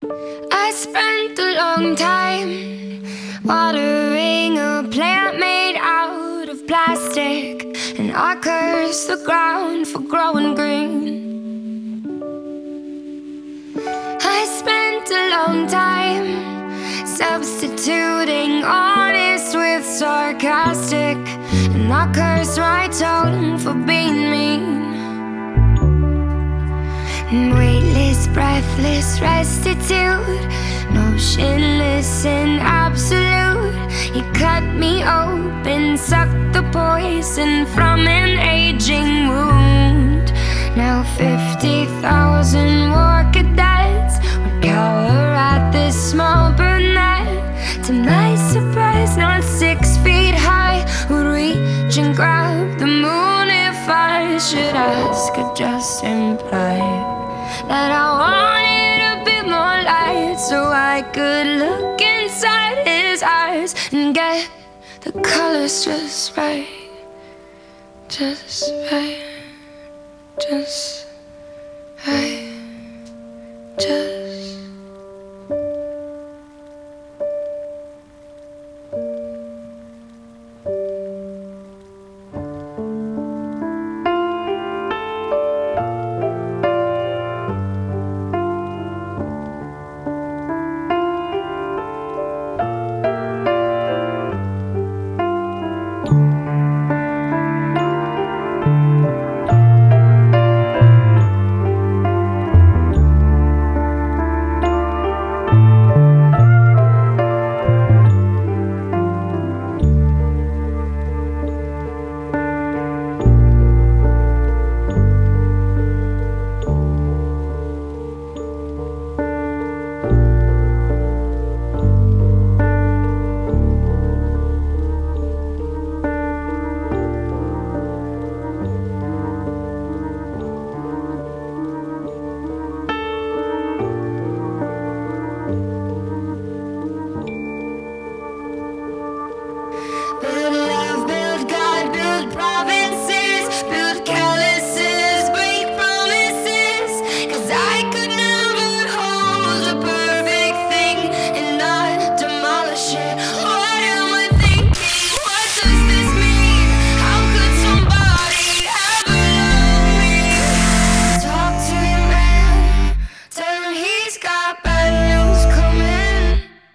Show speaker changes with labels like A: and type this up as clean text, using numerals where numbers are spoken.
A: I spent a long time watering a plant made out of plastic, and I curse the ground for growing green. I spent a long time substituting honest with sarcastic, and I curse my tone for being mean. Weightless, breathless, restitute, motionless and absolute. You cut me open, sucked the poison from an aging wound. Now 50,000 war cadets would cower at this small brunette. To my surprise, not 6 feet high, would reach and grab the moon if I should ask or just imply that I wanted a bit more light, so I could look inside his eyes and get the colors just right, just right, just right, just